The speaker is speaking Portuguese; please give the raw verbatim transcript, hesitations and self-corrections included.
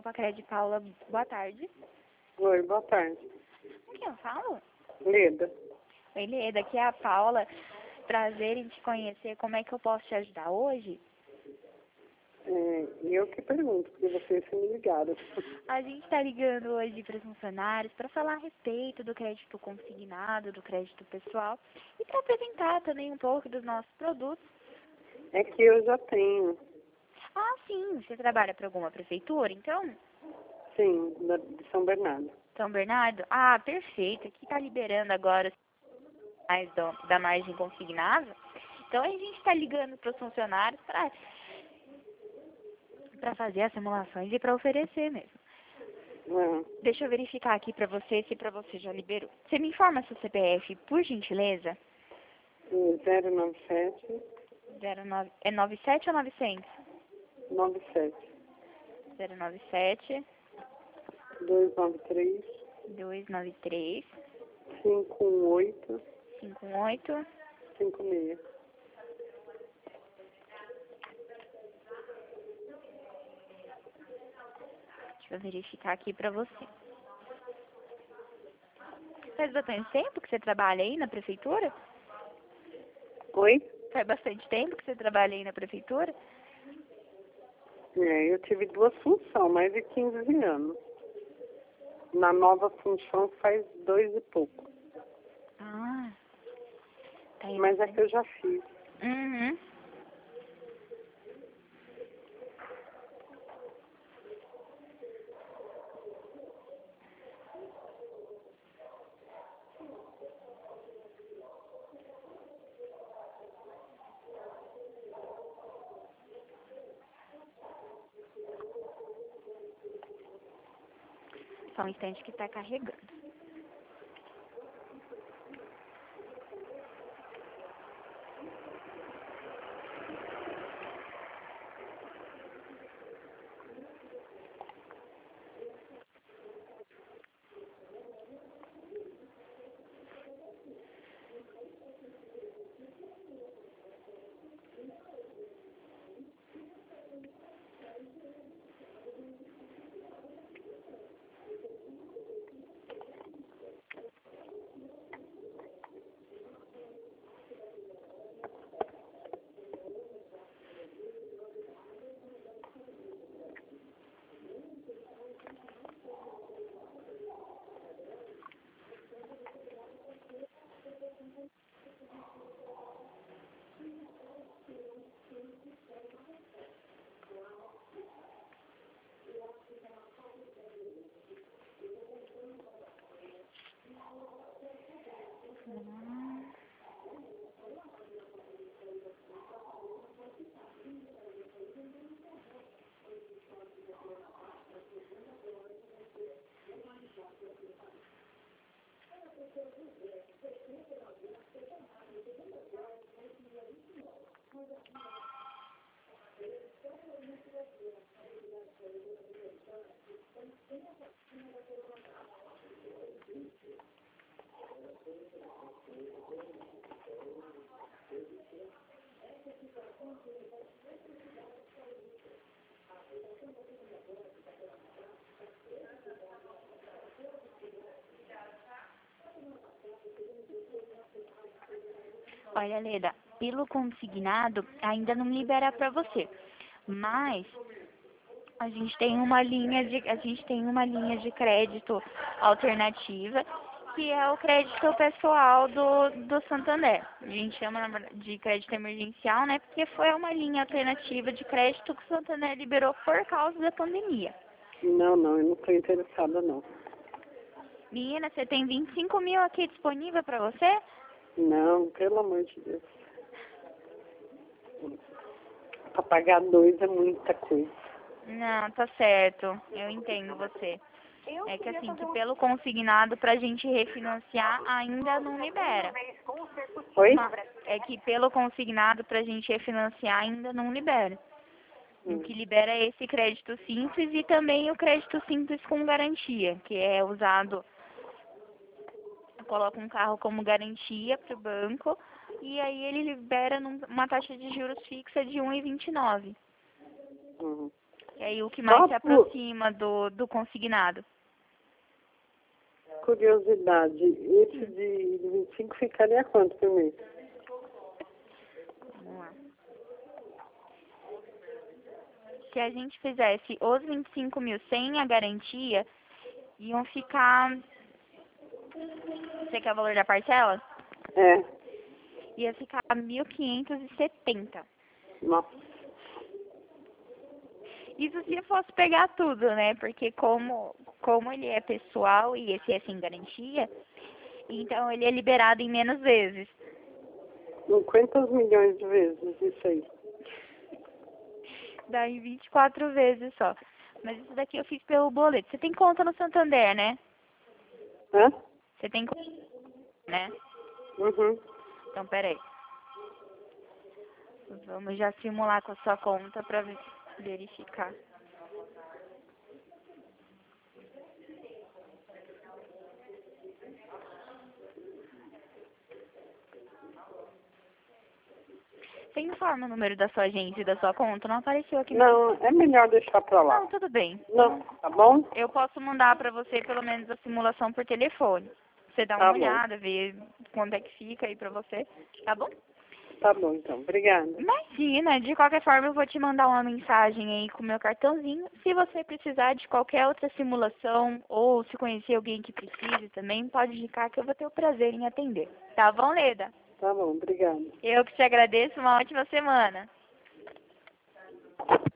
Copa Cred Paula, boa tarde. Oi, boa tarde. Com quem eu falo? Leda. Oi, Leda, aqui é a Paula. Prazer em te conhecer. Como é que eu posso te ajudar hoje? É, eu que pergunto, porque vocês se me ligaram. A gente está ligando hoje para os funcionários para falar a respeito do crédito consignado, do crédito pessoal e para apresentar também um pouco dos nossos produtos. É que eu já tenho. Ah, sim. Você trabalha para alguma prefeitura, então? Sim, da, de São Bernardo. São Bernardo? Ah, perfeito. Aqui está liberando agora mais do, da margem consignada. Então a gente está ligando para os funcionários para para fazer as simulações e para oferecer mesmo. Ah, Deixa eu verificar aqui para você se para você já liberou. Você me informa seu C P F, por gentileza? zero nove sete, zero nove, é noventa e sete ou novecentos? nove sete, zero nove sete, dois nove três, dois nove três, cinco um oito, cinco um oito. cinco seis. Deixa eu verificar aqui para você. Faz bastante tempo que você trabalha aí na prefeitura? Oi? Faz bastante tempo que você trabalha aí na prefeitura? É, eu tive duas funções, mais de quinze anos. Na nova função faz dois e pouco. Ah, tá aí. Mas é que eu já fiz. Uhum. Só um instante que está carregando. Olha, Leda, pelo consignado ainda não libera para você, mas a gente tem uma linha de a gente tem uma linha de crédito alternativa que é o crédito pessoal do do Santander. A gente chama na verdade, de crédito emergencial, né? Porque foi uma linha alternativa de crédito que o Santander liberou por causa da pandemia. Não, não, eu não estou interessada, não. Menina, você tem vinte e cinco mil aqui disponível para você? Não, pelo amor de Deus. Para pagar dois é muita coisa. Não, tá certo. Eu entendo você. É que assim, que pelo consignado pra gente refinanciar ainda não libera. Oi? É que pelo consignado pra gente refinanciar ainda não libera. O Hum. que libera é esse crédito simples e também o crédito simples com garantia, que é usado, coloca um carro como garantia pro banco e aí ele libera num- uma taxa de juros fixa de um vírgula vinte e nove. Uhum. Que aí o que mais Só se por aproxima do, do consignado. curiosidade, esse de vinte e cinco ficaria quanto por mês? Vamos lá. Se a gente fizesse os vinte e cinco mil sem a garantia, iam ficar... Você quer o valor da parcela? É. Ia ficar mil quinhentos e setenta. Nossa. Isso se eu fosse pegar tudo, né? Porque como, como ele é pessoal e esse é sem garantia, então ele é liberado em menos vezes. Em quantos milhões de vezes isso aí? Dá em vinte e quatro vezes só. Mas isso daqui eu fiz pelo boleto. Você tem conta no Santander, né? Hã? Você tem conta, né? Uhum. Então, peraí. Vamos já simular com a sua conta pra ver- verificar. Você informa o número da sua agência e da sua conta? Não apareceu aqui no... Não, é melhor deixar pra lá. Não, tudo bem. Não, tá bom? Eu posso mandar pra você pelo menos a simulação por telefone. Você dá Tá uma bom. olhada, ver quanto é que fica aí pra você, tá bom? Tá bom, então. Obrigada. Imagina, de qualquer forma eu vou te mandar uma mensagem aí com o meu cartãozinho. Se você precisar de qualquer outra simulação ou se conhecer alguém que precise também, pode indicar que eu vou ter o prazer em atender. Tá bom, Leda? Tá bom, obrigada. Eu que te agradeço, uma ótima semana.